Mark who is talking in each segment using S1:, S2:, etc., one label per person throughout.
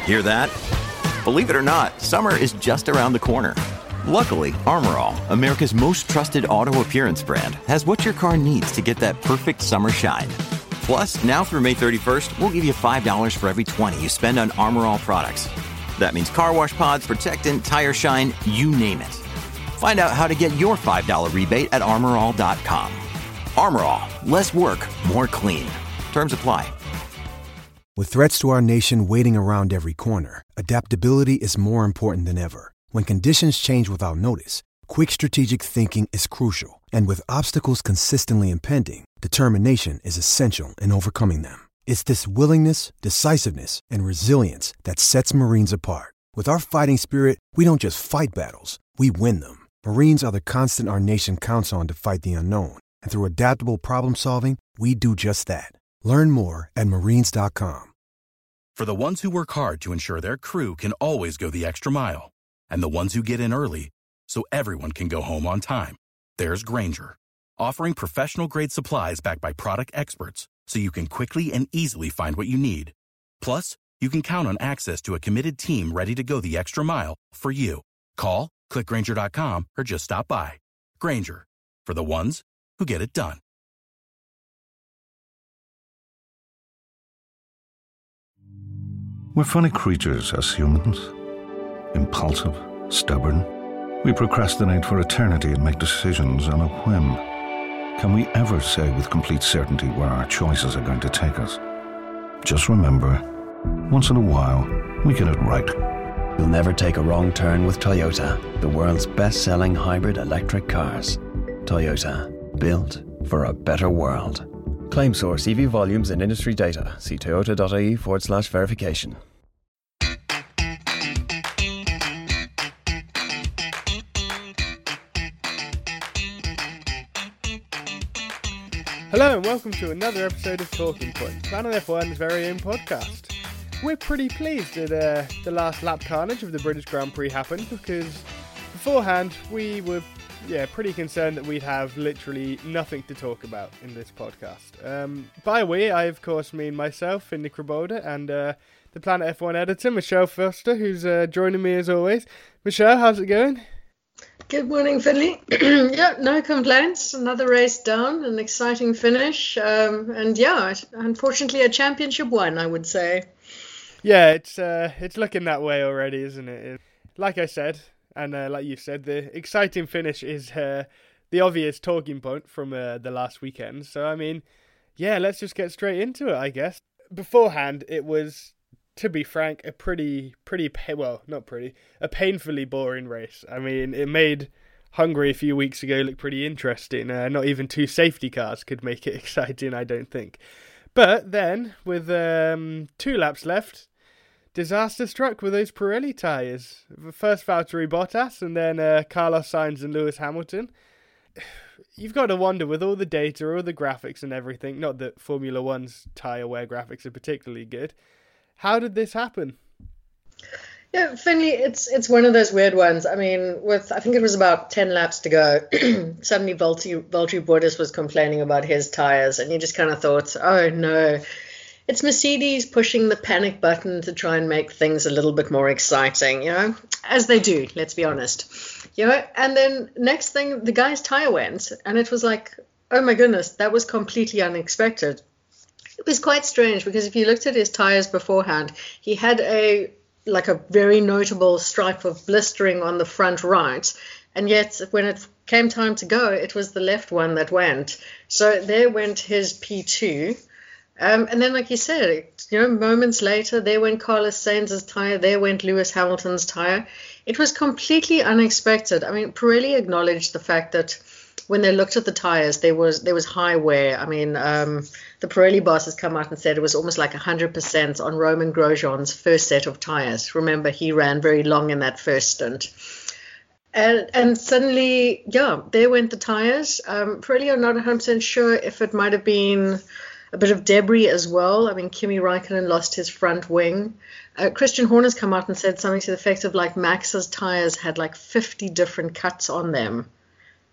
S1: Hear that? Believe it or not, summer is just around the corner. Luckily, Armor All, America's most trusted auto appearance brand, has what your car needs to get that perfect summer shine. Plus, now through May 31st, we'll give you $5 for every $20 you spend on Armor All products. That means car wash pods, protectant, tire shine, you name it. Find out how to get your $5 rebate at armorall.com. Armor All, less work, more clean. Terms apply.
S2: With threats to our nation waiting around every corner, adaptability is more important than ever. When conditions change without notice, quick strategic thinking is crucial. And with obstacles consistently impending, determination is essential in overcoming them. It's this willingness, decisiveness, and resilience that sets Marines apart. With our fighting spirit, we don't just fight battles, we win them. Marines are the constant our nation counts on to fight the unknown. And through adaptable problem solving, we do just that. Learn more at marines.com.
S3: For the ones who work hard to ensure their crew can always go the extra mile, and the ones who get in early so everyone can go home on time, there's Grainger, offering professional-grade supplies backed by product experts so you can quickly and easily find what you need. Plus, you can count on access to a committed team ready to go the extra mile for you. Call, click Grainger.com, or just stop by. Grainger, for the ones who get it done.
S4: We're funny creatures as humans. Impulsive, stubborn. We procrastinate for eternity and make decisions on a whim. Can we ever say with complete certainty where our choices are going to take us? Just remember, once in a while, we get it right.
S5: You'll never take a wrong turn with Toyota, the world's best-selling hybrid electric cars. Toyota, built for a better world. Claim source EV volumes and industry data. See toyota.ie/verification.
S6: Hello and welcome to another episode of Talking Point, Planet F1's very own podcast. We're pretty pleased that the last lap carnage of the British Grand Prix happened because beforehand we were pretty concerned that we'd have literally nothing to talk about in this podcast. By we, I of course mean myself, Finley Kraboda, and the Planet F1 editor, Michelle Foster, who's joining me as always. Michelle, how's it going?
S7: Good morning, Finley. Yeah, no complaints. Another race down, an exciting finish, and yeah, unfortunately a championship one, I would say.
S6: Yeah, it's looking that way already, isn't it? Like I said, and like you said, the exciting finish is the obvious talking point from the last weekend. So, I mean, yeah, let's just get straight into it, I guess. Beforehand, it was, to be frank, a painfully boring race. I mean, it made Hungary a few weeks ago look pretty interesting. Not even two safety cars could make it exciting, I don't think. But then, with 2 laps left, disaster struck with those Pirelli tyres. First Valtteri Bottas and then Carlos Sainz and Lewis Hamilton. You've got to wonder, with all the data, all the graphics and everything, not that Formula One's tyre wear graphics are particularly good, how did this happen?
S7: Yeah, Finley, it's one of those weird ones. I mean, I think it was about 10 laps to go, suddenly Valtteri Bottas was complaining about his tyres, and you just kind of thought, oh no, it's Mercedes pushing the panic button to try and make things a little bit more exciting, as they do, let's be honest. And then next thing, the guy's tyre went, and it was like, oh my goodness, that was completely unexpected. It was quite strange because if you looked at his tyres beforehand, he had a very notable stripe of blistering on the front right, and yet when it came time to go, it was the left one that went. So there went his P2. And then, like you said, moments later, there went Carlos Sainz's tyre, there went Lewis Hamilton's tyre. It was completely unexpected. I mean, Pirelli acknowledged the fact that when they looked at the tyres, there was high wear. I mean, the Pirelli boss has come out and said it was almost like 100% on Romain Grosjean's first set of tyres. Remember, he ran very long in that first stint. And suddenly, there went the tyres. Pirelli are not 100% sure if it might have been a bit of debris as well. I mean, Kimi Räikkönen lost his front wing. Christian Horner's come out and said something to the effect of like Max's tyres had like 50 different cuts on them.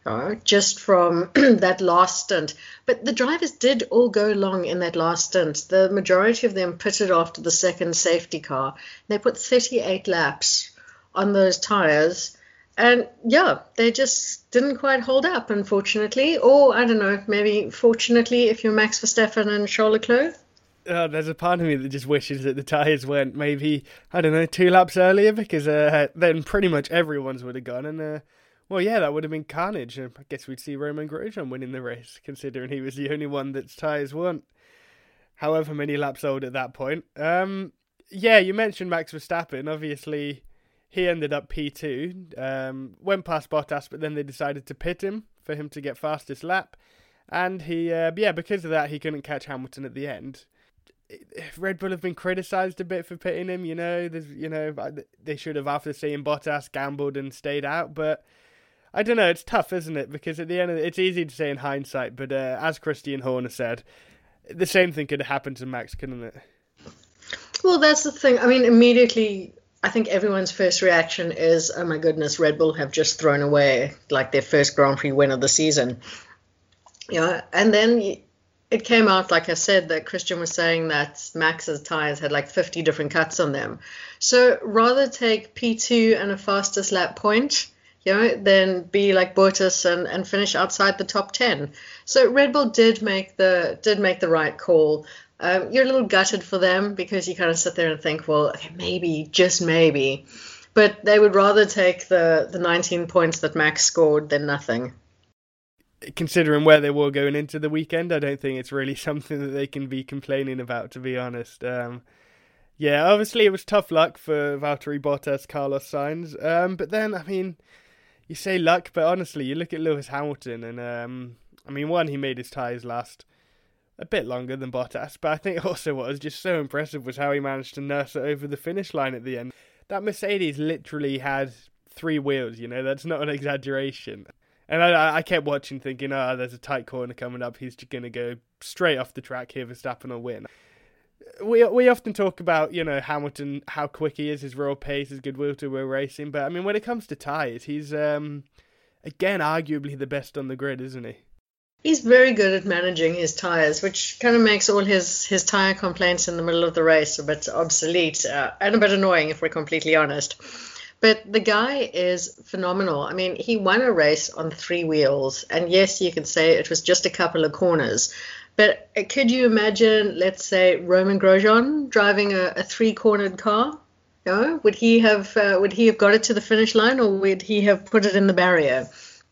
S7: just from that last stint. But the drivers did all go long in that last stint. The majority of them pitted after the second safety car. They put 38 laps on those tyres. And yeah, they just didn't quite hold up, unfortunately. Or, I don't know, maybe fortunately if you're Max Verstappen and Charles Leclerc.
S6: There's a part of me that just wishes that the tyres went maybe, I don't know, 2 laps earlier, because then pretty much everyone's would have gone. And, well, yeah, that would have been carnage. I guess we'd see Romain Grosjean winning the race, considering he was the only one that's tyres weren't however many laps old at that point. Yeah, you mentioned Max Verstappen. Obviously, he ended up P2, went past Bottas, but then they decided to pit him for him to get fastest lap. And he, because of that, he couldn't catch Hamilton at the end. Red Bull have been criticised a bit for pitting him, they should have, after seeing Bottas, gambled and stayed out, but I don't know, it's tough, isn't it? Because at the end of it's easy to say in hindsight, but as Christian Horner said, the same thing could have happened to Max, couldn't it?
S7: Well, that's the thing. I mean, immediately, I think everyone's first reaction is, oh my goodness, Red Bull have just thrown away like their first Grand Prix win of the season. And then it came out, like I said, that Christian was saying that Max's tyres had like 50 different cuts on them. So rather take P2 and a fastest lap point, than be like Bottas and finish outside the top 10. So Red Bull did make the right call. You're a little gutted for them because you kind of sit there and think, well, okay, maybe, just maybe. But they would rather take the 19 points that Max scored than nothing.
S6: Considering where they were going into the weekend, I don't think it's really something that they can be complaining about, to be honest. Obviously it was tough luck for Valtteri Bottas, Carlos Sainz. But then, I mean, you say luck, but honestly, you look at Lewis Hamilton and, he made his tyres last a bit longer than Bottas, but I think also what was just so impressive was how he managed to nurse it over the finish line at the end. That Mercedes literally had 3 wheels, that's not an exaggeration. And I kept watching thinking, there's a tight corner coming up, he's just going to go straight off the track here, Verstappen will win. We often talk about, Hamilton, how quick he is, his raw pace, his good will to wheel racing, but when it comes to tyres, he's, again, arguably the best on the grid, isn't he?
S7: He's very good at managing his tyres, which kind of makes all his tyre complaints in the middle of the race a bit obsolete and a bit annoying, if we're completely honest. But the guy is phenomenal. He won a race on 3 wheels. And yes, you could say it was just a couple of corners. But could you imagine, let's say, Romain Grosjean driving a 3-cornered car? Would he have got it to the finish line, or would he have put it in the barrier?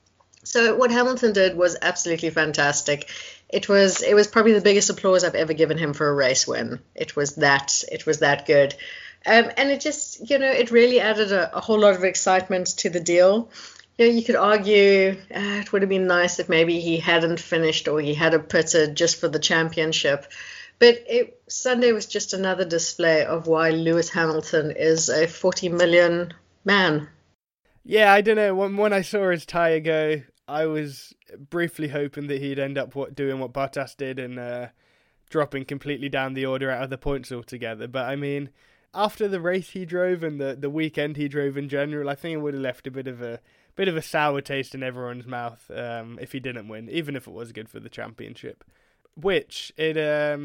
S7: So what Hamilton did was absolutely fantastic. It was probably the biggest applause I've ever given him for a race win. It was that good. And it just, it really added a whole lot of excitement to the deal. You could argue it would have been nice if maybe he hadn't finished or he had a pitted just for the championship. But Sunday was just another display of why Lewis Hamilton is a 40 million man.
S6: Yeah, I don't know. When I saw his tyre go, I was briefly hoping that he'd end up doing what Bottas did and dropping completely down the order out of the points altogether. But after the race he drove and the weekend he drove in general, I think it would have left a bit of a sour taste in everyone's mouth if he didn't win, even if it was good for the championship. Which it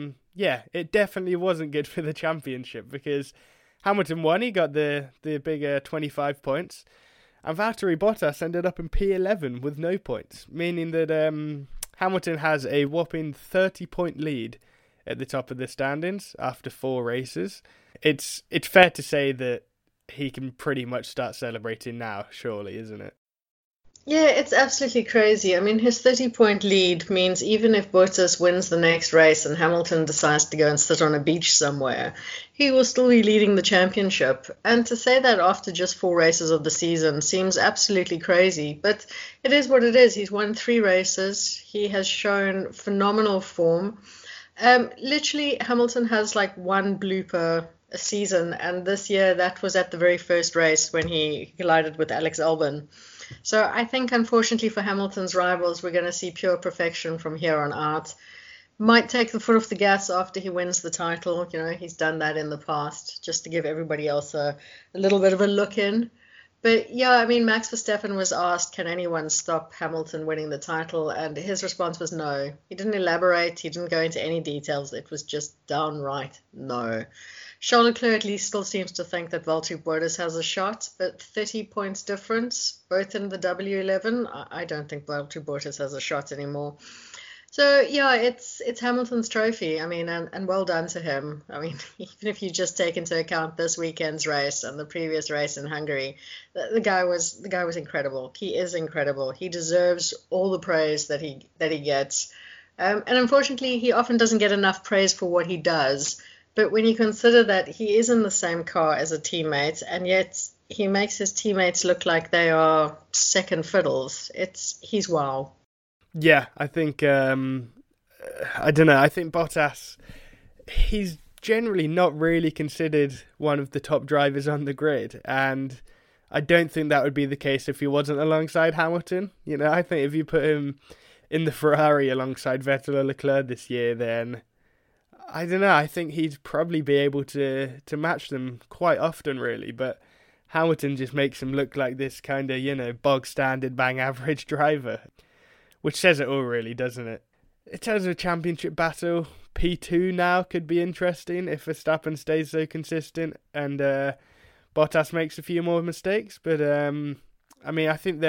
S6: definitely wasn't good for the championship, because Hamilton won, he got the bigger 25 points, and Valtteri Bottas ended up in P11 with no points, meaning that Hamilton has a whopping 30-point lead at the top of the standings after 4 races. It's fair to say that he can pretty much start celebrating now, surely, isn't it?
S7: Yeah, it's absolutely crazy. His 30-point lead means even if Bottas wins the next race and Hamilton decides to go and sit on a beach somewhere, he will still be leading the championship. And to say that after just 4 races of the season seems absolutely crazy, but it is what it is. He's won 3 races. He has shown phenomenal form. Literally, Hamilton has like 1 blooper a season, and this year that was at the very first race when he collided with Alex Albon. So I think, unfortunately for Hamilton's rivals, we're going to see pure perfection from here on out. Might take the foot off the gas after he wins the title. He's done that in the past, just to give everybody else a little bit of a look in. But yeah, I mean, Max Verstappen was asked, can anyone stop Hamilton winning the title? And his response was no. He didn't elaborate. He didn't go into any details. It was just downright no. Charles Leclerc at least still seems to think that Valtteri Bottas has a shot, but 30 points difference, both in the W11. I don't think Valtteri Bottas has a shot anymore. So yeah, it's Hamilton's trophy. I mean, and well done to him. I mean, even if you just take into account this weekend's race and the previous race in Hungary, the guy was incredible. He is incredible. He deserves all the praise that he gets. And unfortunately, he often doesn't get enough praise for what he does. But when you consider that he is in the same car as a teammate, and yet he makes his teammates look like they are second fiddles, he's wow.
S6: Yeah, I think, I don't know, I think Bottas, he's generally not really considered one of the top drivers on the grid, and I don't think that would be the case if he wasn't alongside Hamilton. You know, I think if you put him in the Ferrari alongside Vettel or Leclerc this year, then, I don't know, I think he'd probably be able to match them quite often, really, but Hamilton just makes him look like this kind of, you know, bog-standard, bang-average driver. Which says it all, really, doesn't it? In terms of a championship battle, P2 now could be interesting if Verstappen stays so consistent and Bottas makes a few more mistakes. But, I mean, I think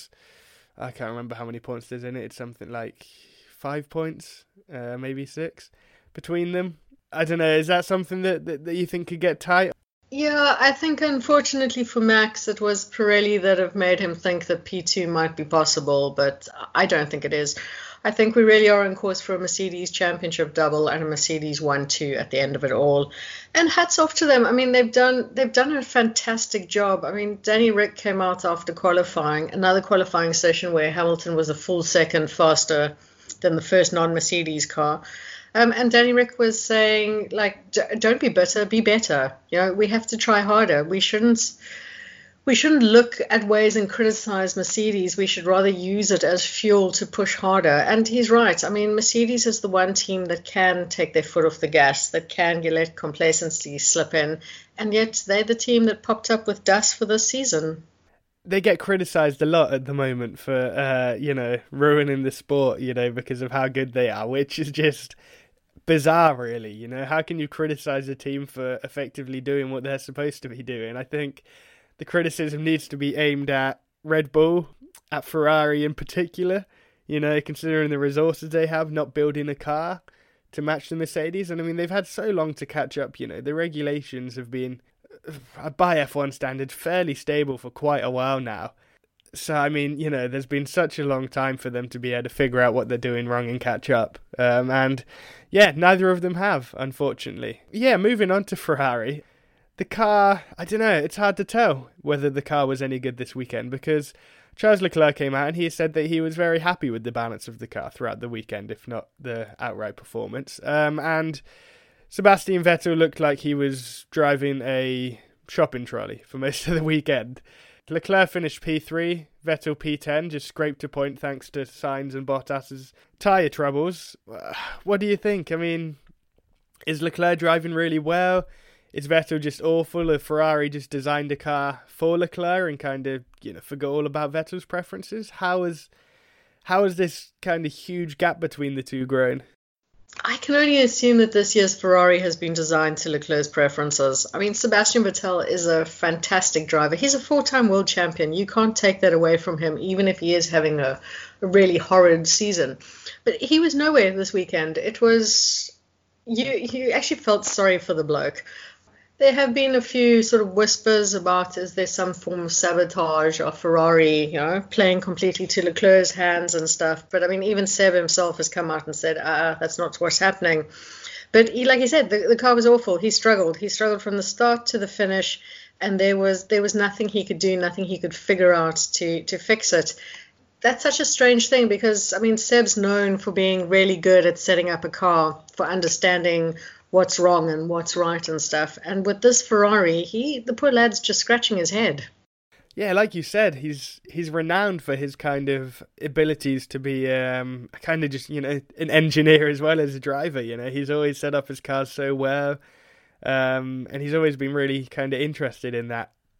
S6: I can't remember how many points there's in it. It's something like 5 points, maybe 6 between them. I don't know, is that something that you think could get tight?
S7: Yeah, I think unfortunately for Max, it was Pirelli that have made him think that P2 might be possible, but I don't think it is. I think we really are on course for a Mercedes championship double and a Mercedes 1-2 at the end of it all. And hats off to them. I mean, they've done a fantastic job. I mean, Danny Rick came out after qualifying, another qualifying session where Hamilton was a full second faster than the first non-Mercedes car. And Danny Rick was saying, like, don't be bitter, be better. You know, we have to try harder. We shouldn't look at ways and criticize Mercedes. We should rather use it as fuel to push harder. And he's right. I mean, Mercedes is the one team that can take their foot off the gas, that can let complacency slip in. And yet they're the team that popped up with dust for this season.
S6: They get criticised a lot at the moment for, ruining the sport, because of how good they are, which is just bizarre, really. How can you criticise a team for effectively doing what they're supposed to be doing? I think the criticism needs to be aimed at Red Bull, at Ferrari in particular, considering the resources they have, not building a car to match the Mercedes. And I mean, they've had so long to catch up, the regulations have been, by F1 standards, fairly stable for quite a while now. So, I mean, there's been such a long time for them to be able to figure out what they're doing wrong and catch up. And yeah, neither of them have, unfortunately. Yeah, moving on to Ferrari. The car, I don't know, it's hard to tell whether the car was any good this weekend because Charles Leclerc came out and he said that he was very happy with the balance of the car throughout the weekend, if not the outright performance. And Sebastian Vettel looked like he was driving a shopping trolley for most of the weekend. Leclerc finished P3, Vettel P10, just scraped a point thanks to Sainz and Bottas's tyre troubles. What do you think? I mean, is Leclerc driving really well? Is Vettel just awful? Or Ferrari just designed a car for Leclerc and kind of, forgot all about Vettel's preferences? How is this kind of huge gap between the two grown?
S7: I can only assume that this year's Ferrari has been designed to Leclerc's preferences. I mean, Sebastian Vettel is a fantastic driver. He's a 4-time world champion. You can't take that away from him, even if he is having a really horrid season. But he was nowhere this weekend. It was... You actually felt sorry for the bloke. There have been a few sort of whispers about is there some form of sabotage of Ferrari, playing completely to Leclerc's hands and stuff. But I mean, even Seb himself has come out and said, that's not what's happening. But like he said, the car was awful. He struggled. He struggled from the start to the finish, and there was nothing he could do, nothing he could figure out to fix it. That's such a strange thing because, I mean, Seb's known for being really good at setting up a car, for understanding what's wrong and what's right and stuff. And with this Ferrari, the poor lad's just scratching his head.
S6: Yeah, like you said, he's renowned for his kind of abilities to be kind of just, an engineer as well as a driver. He's always set up his cars so well. And he's always been really kind of interested in that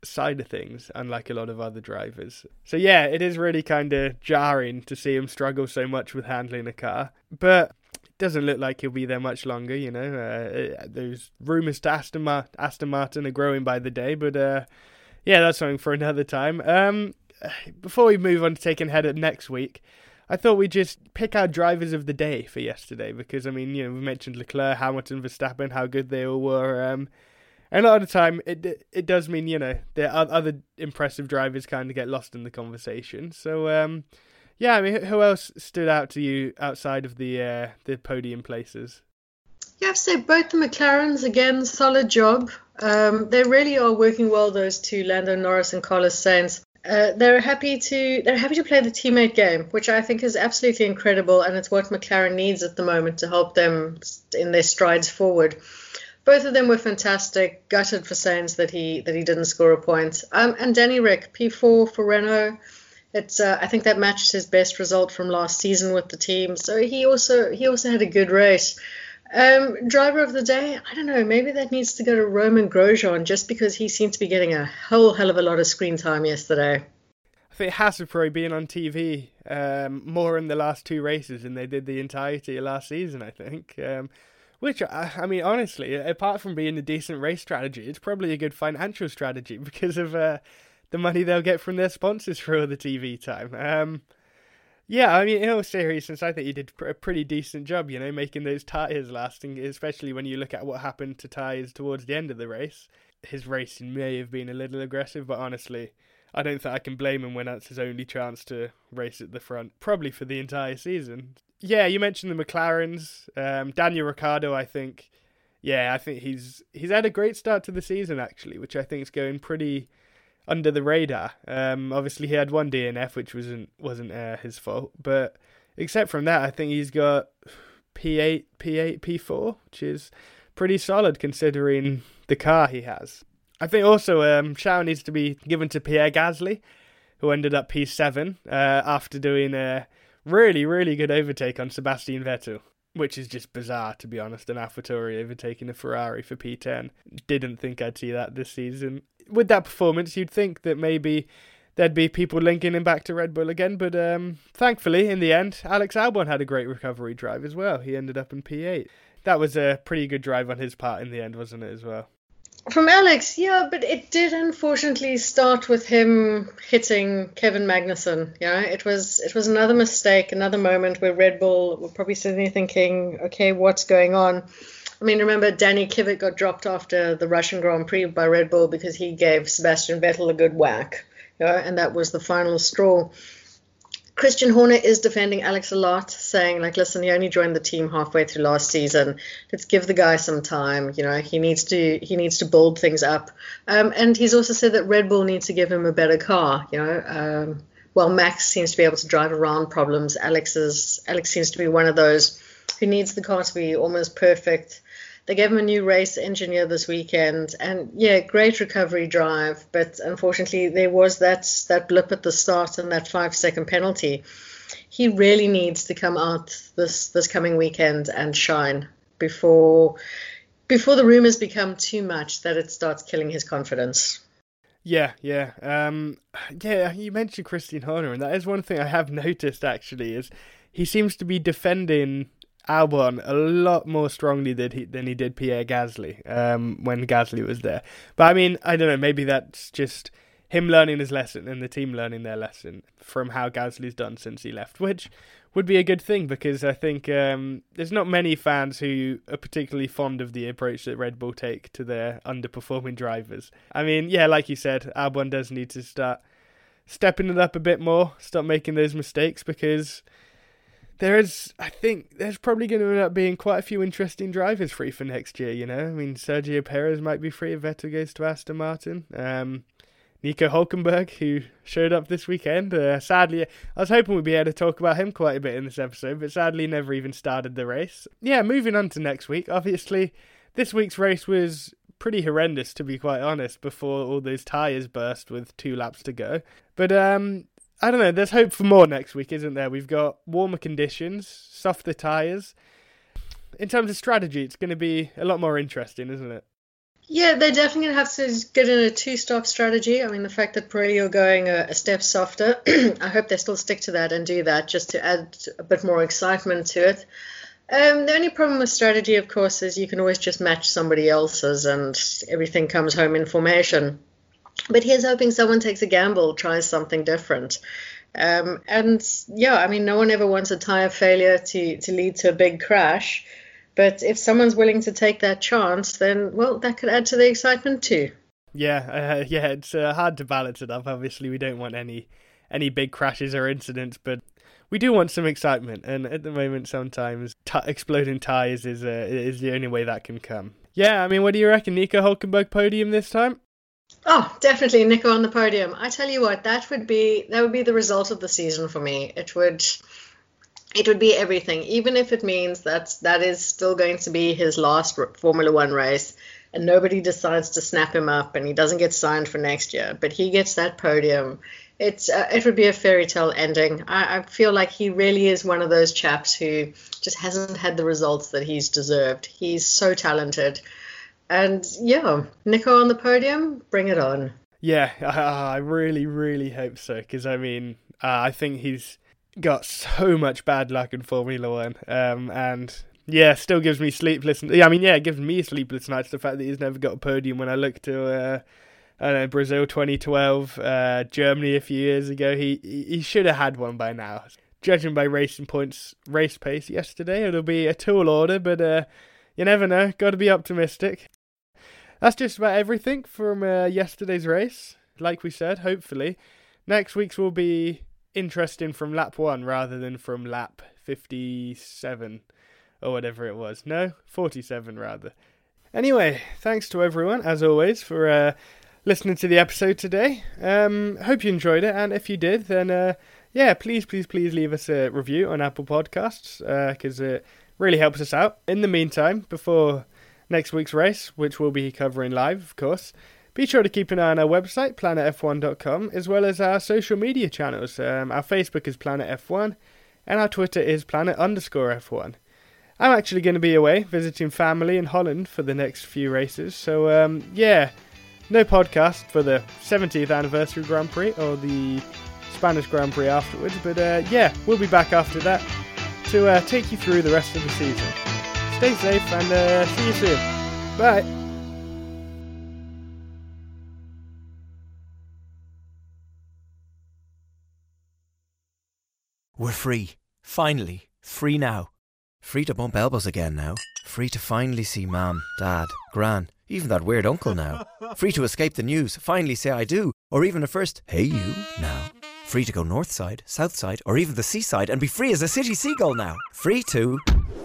S6: side of things, unlike a lot of other drivers. So yeah, it is really kind of jarring to see him struggle so much with handling a car, but it doesn't look like he'll be there much longer, you know. Those rumours to Aston Martin are growing by the day, but yeah, that's something for another time. Before we move on to taking head at next week, I thought we'd just pick our drivers of the day for yesterday, because, I mean, you know, we mentioned Leclerc, Hamilton, Verstappen, how good they all were. And a lot of the time, it does mean, you know, the other impressive drivers kind of get lost in the conversation. So, yeah, I mean, who else stood out to you outside of the podium places?
S7: You have to say both the McLarens, again, solid job. They really are working well, those two, Lando Norris and Carlos Sainz. They're happy to play the teammate game, which I think is absolutely incredible, and it's what McLaren needs at the moment to help them in their strides forward. Both of them were fantastic. Gutted for Sainz that he didn't score a point. And Danny Ric, P4 for Renault. It's I think that matched his best result from last season with the team. So he also had a good race. Driver of the day, I don't know, maybe that needs to go to Roman Grosjean, just because he seemed to be getting a whole hell of a lot of screen time yesterday.
S6: I think Haas have probably been on TV more in the last two races than they did the entirety of last season, I think. Which, I mean, honestly, apart from being a decent race strategy, it's probably a good financial strategy because of the money they'll get from their sponsors for all the TV time. Yeah, I mean, in all seriousness, I think he did a pretty decent job, you know, making those tyres lasting, especially when you look at what happened to tyres towards the end of the race. His racing may have been a little aggressive, but honestly, I don't think I can blame him when that's his only chance to race at the front, probably for the entire season. Yeah, you mentioned the McLarens. Daniel Ricciardo, I think he's had a great start to the season, actually, which I think is going pretty under the radar. Obviously he had one DNF, which wasn't his fault, but except from that, I think he's got P8, P4, which is pretty solid considering the car he has. I think also shout needs to be given to Pierre Gasly, who ended up P7 after doing a really, really good overtake on Sebastian Vettel, which is just bizarre, to be honest, an AlphaTauri overtaking a Ferrari for P10. Didn't think I'd see that this season. With that performance, you'd think that maybe there'd be people linking him back to Red Bull again, but thankfully, in the end, Alex Albon had a great recovery drive as well. He ended up in P8. That was a pretty good drive on his part in the end, wasn't it, as well?
S7: From Alex, yeah, but it did unfortunately start with him hitting Kevin Magnussen. You know, it was another mistake, another moment where Red Bull were probably sitting there thinking, okay, what's going on? I mean, remember Danny Kivet got dropped after the Russian Grand Prix by Red Bull because he gave Sebastian Vettel a good whack, you know, and that was the final straw. Christian Horner is defending Alex a lot, saying, like, listen, he only joined the team halfway through last season. Let's give the guy some time. You know, he needs to build things up. And he's also said that Red Bull needs to give him a better car. You know, while Max seems to be able to drive around problems, Alex seems to be one of those who needs the car to be almost perfect. They gave him a new race engineer this weekend, and yeah, great recovery drive. But unfortunately, there was that blip at the start and that 5-second penalty. He really needs to come out this coming weekend and shine before the rumors become too much that it starts killing his confidence.
S6: Yeah. You mentioned Christian Horner, and that is one thing I have noticed actually is he seems to be defending Albon a lot more strongly than he did Pierre Gasly when Gasly was there. But I mean, I don't know, maybe that's just him learning his lesson and the team learning their lesson from how Gasly's done since he left, which would be a good thing because I think there's not many fans who are particularly fond of the approach that Red Bull take to their underperforming drivers. I mean, yeah, like you said, Albon does need to start stepping it up a bit more, stop making those mistakes, because I think there's probably going to end up being quite a few interesting drivers free for next year, you know? I mean, Sergio Perez might be free if Vettel goes to Aston Martin. Nico Hülkenberg, who showed up this weekend. Sadly, I was hoping we'd be able to talk about him quite a bit in this episode, but sadly never even started the race. Yeah, moving on to next week. Obviously, this week's race was pretty horrendous, to be quite honest, before all those tyres burst with 2 laps to go. But I don't know, there's hope for more next week, isn't there? We've got warmer conditions, softer tyres. In terms of strategy, it's going to be a lot more interesting, isn't it?
S7: Yeah, they're definitely going to have to get in a two-stop strategy. I mean, the fact that Pirelli are going a step softer, I hope they still stick to that and do that just to add a bit more excitement to it. The only problem with strategy, of course, is you can always just match somebody else's and everything comes home in formation. But here's hoping someone takes a gamble, tries something different. And yeah, I mean, no one ever wants a tire failure to lead to a big crash. But if someone's willing to take that chance, then, well, that could add to the excitement too.
S6: Yeah, it's hard to balance it up. Obviously, we don't want any big crashes or incidents, but we do want some excitement. And at the moment, sometimes exploding tyres is the only way that can come. Yeah, I mean, what do you reckon? Nico Hülkenberg podium this time?
S7: Oh, definitely Nico on the podium. I tell you what, that would be the result of the season for me. It would be everything, even if it means that is still going to be his last Formula One race and nobody decides to snap him up and he doesn't get signed for next year, but he gets that podium. It would be a fairy tale ending. I feel like he really is one of those chaps who just hasn't had the results that he's deserved. He's so talented. And yeah, Nico on the podium, bring it on.
S6: Yeah, I really, really hope so, because I mean, I think he's got so much bad luck in Formula One, and yeah, still gives me sleepless. It gives me sleepless nights. The fact that he's never got a podium. When I look to, Brazil 2012, Germany a few years ago, he should have had one by now. Judging by racing points, race pace yesterday, it'll be a tall order, but you never know. Got to be optimistic. That's just about everything from yesterday's race. Like we said, hopefully next week's will be interesting from lap 1 rather than from lap 57 or whatever it was. No, 47 rather. Anyway, thanks to everyone, as always, for listening to the episode today. Hope you enjoyed it, and if you did, then please leave us a review on Apple Podcasts, because it really helps us out. In the meantime, before next week's race, which we'll be covering live, of course, be sure to keep an eye on our website, planetf1.com, as well as our social media channels. Our Facebook is Planet F1, and our Twitter is Planet_F1. I'm actually going to be away, visiting family in Holland for the next few races, so no podcast for the 70th anniversary Grand Prix, or the Spanish Grand Prix afterwards, but we'll be back after that to take you through the rest of the season. Stay safe, and see you soon. Bye.
S8: We're free. Finally. Free now. Free to bump elbows again now. Free to finally see Mum, Dad, Gran, even that weird uncle now. Free to escape the news, finally say I do, or even a first, hey you, now. Free to go north side, south side, or even the seaside and be free as a city seagull now. Free to...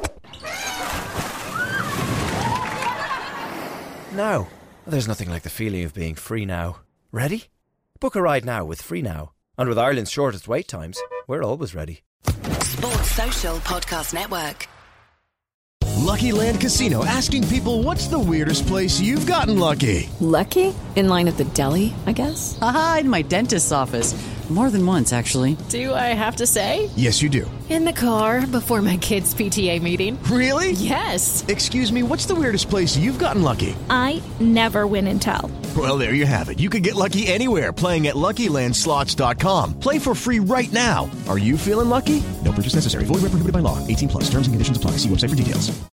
S8: Now. There's nothing like the feeling of being free now. Ready? Book a ride now with Free Now. And with Ireland's shortest wait times, we're always ready.
S9: Sports Social Podcast Network.
S10: Lucky Land Casino, asking people, what's the weirdest place you've gotten lucky?
S11: Lucky? In line at the deli, I guess?
S12: Aha, in my dentist's office. More than once, actually.
S11: Do I have to say?
S10: Yes, you do.
S11: In the car before my kids' PTA meeting.
S10: Really?
S11: Yes.
S10: Excuse me, what's the weirdest place you've gotten lucky?
S13: I never win and tell.
S10: Well, there you have it. You can get lucky anywhere, playing at LuckyLandSlots.com. Play for free right now. Are you feeling lucky? No purchase necessary. Void where prohibited by law. 18+. Terms and conditions apply. See website for details.